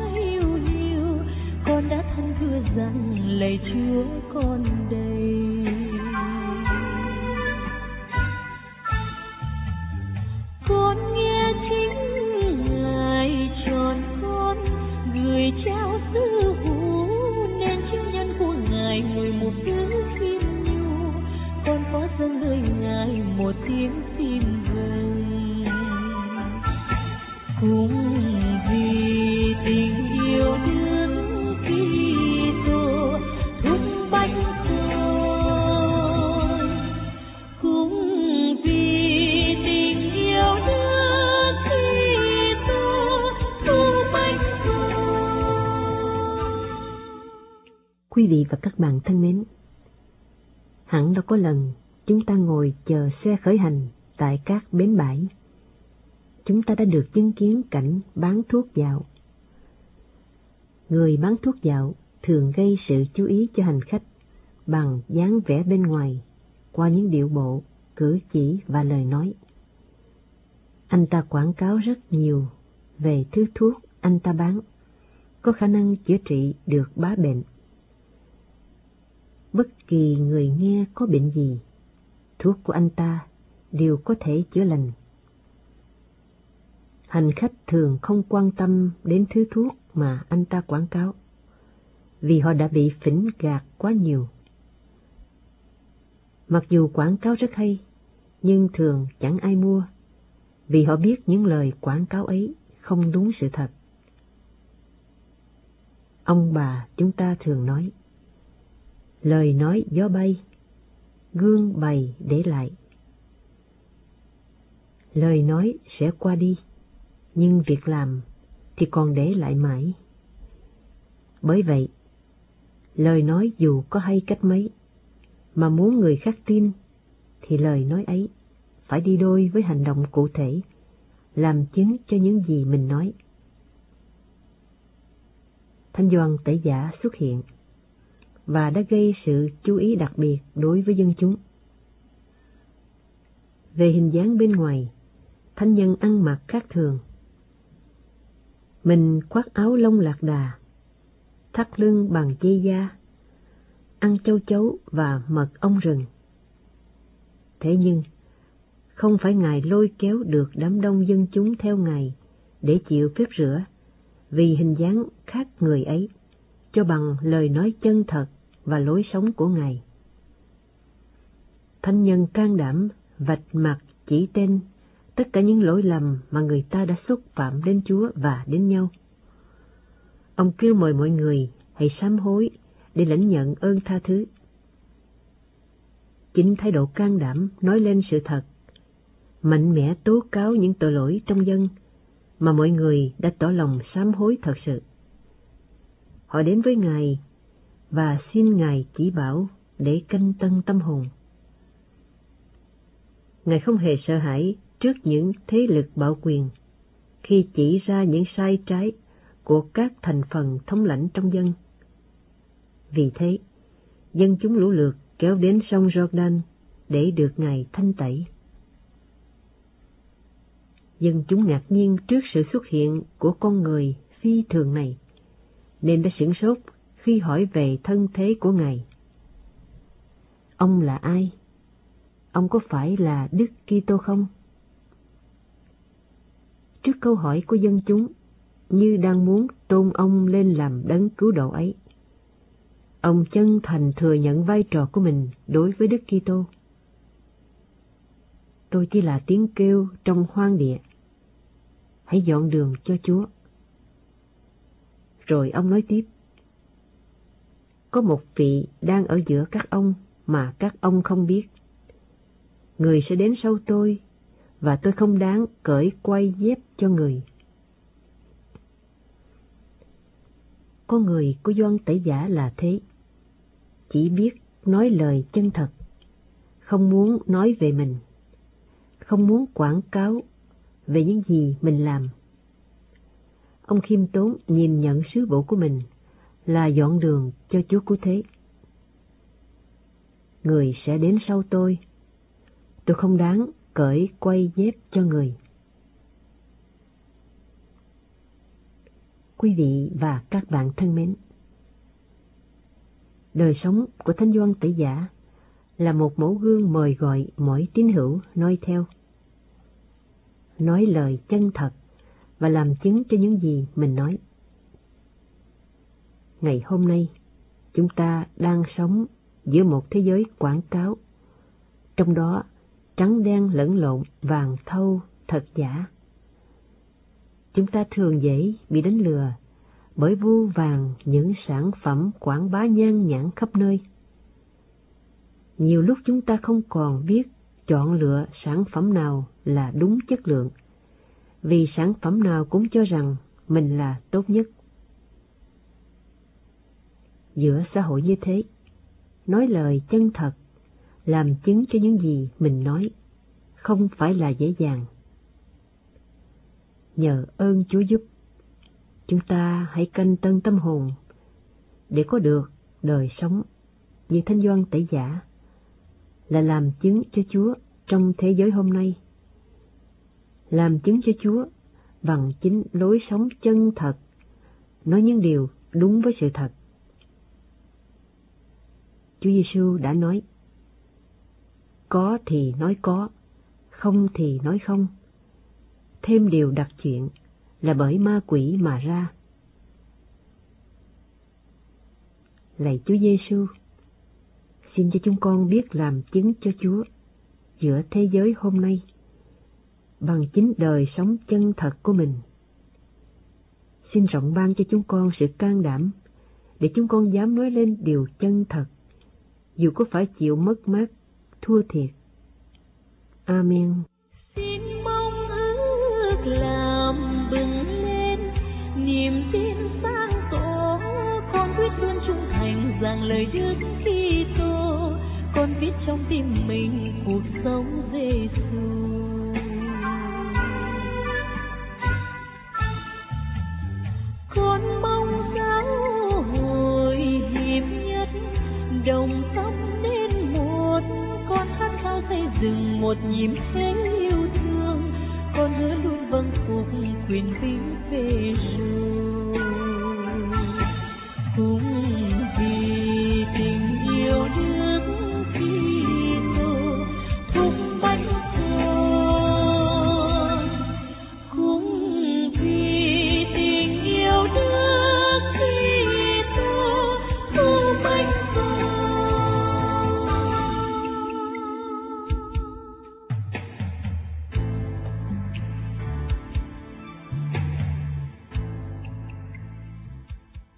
hiu hiu, con đã than thưa rằng lạy Chúa con đây. Con nghe chính Ngài chọn con gửi trao sứ vụ, nên chứng nhân của Ngài ngồi một thứ khiêm nhu. Con có dâng lời Ngài một tiếng xin vâng. Cũng vì tình yêu Đức Kitô thúc bách con, cũng vì tình yêu Đức Kitô thúc bách con. Quý vị và các bạn thân mến, hẳn đã có lần chúng ta ngồi chờ xe khởi hành tại các bến bãi. Chúng ta đã được chứng kiến cảnh bán thuốc dạo. Người bán thuốc dạo thường gây sự chú ý cho hành khách bằng dáng vẻ bên ngoài, qua những điệu bộ, cử chỉ và lời nói. Anh ta quảng cáo rất nhiều về thứ thuốc anh ta bán, có khả năng chữa trị được bá bệnh. Bất kỳ người nghe có bệnh gì, thuốc của anh ta đều có thể chữa lành. Hành khách thường không quan tâm đến thứ thuốc mà anh ta quảng cáo, vì họ đã bị phỉnh gạt quá nhiều. Mặc dù quảng cáo rất hay, nhưng thường chẳng ai mua, vì họ biết những lời quảng cáo ấy không đúng sự thật. Ông bà chúng ta thường nói, lời nói gió bay, gương bày để lại. Lời nói sẽ qua đi, nhưng việc làm thì còn để lại mãi. Bởi vậy, lời nói dù có hay cách mấy, mà muốn người khác tin, thì lời nói ấy phải đi đôi với hành động cụ thể, làm chứng cho những gì mình nói. Thánh Gioan Tẩy Giả xuất hiện và đã gây sự chú ý đặc biệt đối với dân chúng. Về hình dáng bên ngoài, thánh nhân ăn mặc khác thường. Mình khoác áo lông lạc đà, thắt lưng bằng dây da, ăn châu chấu và mật ong rừng. Thế nhưng, không phải Ngài lôi kéo được đám đông dân chúng theo Ngài để chịu phép rửa, vì hình dáng khác người ấy, cho bằng lời nói chân thật và lối sống của Ngài. Thánh nhân can đảm vạch mặt chỉ tên tất cả những lỗi lầm mà người ta đã xúc phạm đến Chúa và đến nhau. Ông kêu mời mọi người hãy sám hối để lãnh nhận ơn tha thứ. Chính thái độ can đảm nói lên sự thật, mạnh mẽ tố cáo những tội lỗi trong dân mà mọi người đã tỏ lòng sám hối thật sự. Họ đến với Ngài và xin Ngài chỉ bảo để canh tân tâm hồn. Ngài không hề sợ hãi trước những thế lực bạo quyền khi chỉ ra những sai trái của các thành phần thống lãnh trong dân. Vì thế, dân chúng lũ lượt kéo đến sông Jordan để được Ngài thanh tẩy. Dân chúng ngạc nhiên trước sự xuất hiện của con người phi thường này, nên đã sửng sốt khi hỏi về thân thế của Ngài. Ông là ai? Ông có phải là Đức Kitô không? Trước câu hỏi của dân chúng, như đang muốn tôn ông lên làm đấng cứu độ ấy, ông chân thành thừa nhận vai trò của mình đối với Đức Kitô. Tôi chỉ là tiếng kêu trong hoang địa, hãy dọn đường cho Chúa. Rồi ông nói tiếp, có một vị đang ở giữa các ông mà các ông không biết. Người sẽ đến sau tôi, và tôi không đáng cởi quai dép cho người. Con người của Gioan Tẩy Giả là thế, chỉ biết nói lời chân thật, không muốn nói về mình, không muốn quảng cáo về những gì mình làm. Ông khiêm tốn nhìn nhận sứ vụ của mình là dọn đường cho Chúa Cứu Thế. Người sẽ đến sau tôi không đáng cởi quai dép cho người. Quý vị và các bạn thân mến, đời sống của Thánh Gioan Tẩy Giả là một mẫu gương mời gọi mỗi tín hữu noi theo. Nói lời chân thật và làm chứng cho những gì mình nói. Ngày hôm nay, chúng ta đang sống giữa một thế giới quảng cáo, trong đó trắng đen lẫn lộn, vàng thau, thật giả. Chúng ta thường dễ bị đánh lừa bởi vu vàng những sản phẩm quảng bá nhan nhản khắp nơi. Nhiều lúc chúng ta không còn biết chọn lựa sản phẩm nào là đúng chất lượng, vì sản phẩm nào cũng cho rằng mình là tốt nhất. Giữa xã hội như thế, nói lời chân thật, làm chứng cho những gì mình nói, không phải là dễ dàng. Nhờ ơn Chúa giúp, chúng ta hãy canh tân tâm hồn để có được đời sống như Thánh Gioan Tẩy Giả, là làm chứng cho Chúa trong thế giới hôm nay. Làm chứng cho Chúa bằng chính lối sống chân thật, nói những điều đúng với sự thật. Chúa Giêsu đã nói: có thì nói có, không thì nói không. Thêm điều đặc chuyện là bởi ma quỷ mà ra. Lạy Chúa Giêsu, xin cho chúng con biết làm chứng cho Chúa giữa thế giới hôm nay bằng chính đời sống chân thật của mình. Xin rộng ban cho chúng con sự can đảm để chúng con dám nói lên điều chân thật, dù có phải chịu mất mát, thua thiệt. Amen. Xin mong ước làm bừng lên niềm tin sáng tỏ, con quyết luôn trung thành rằng lời Đức Kitô, con viết trong tim mình cuộc sống Giêsu.